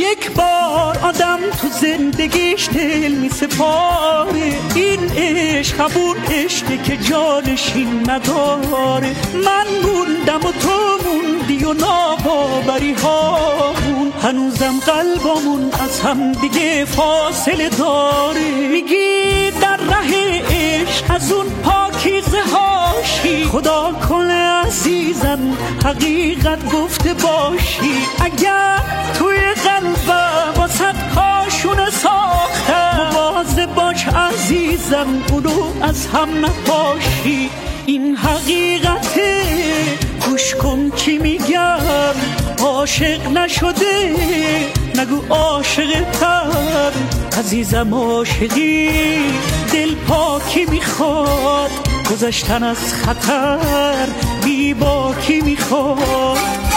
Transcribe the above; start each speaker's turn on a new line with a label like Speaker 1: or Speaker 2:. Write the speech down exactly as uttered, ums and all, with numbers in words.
Speaker 1: یک بار آدم تو زندگیش دل می سپاره، این عشق همون عشقه که جانشین نداره. من موندم و تو موندی و ناباوری هامون، هنوزم قلبمون از هم دیگه فاصله داره. میگی در ره عشق از اون پاکیزه هاشی، خدا کنه عزیزم حقیقت گفته باشی. اگر توی قلبم واسه کاشونه ساختم، مواظب باش عزیزم اونو از هم نپاشی. این حقیقته گوش کن چی میگم، عاشق نشده نگو عاشقتم. عزیزم عاشقی دل پاکی میخواد، گذشتن از خطر بی باکی میخواد.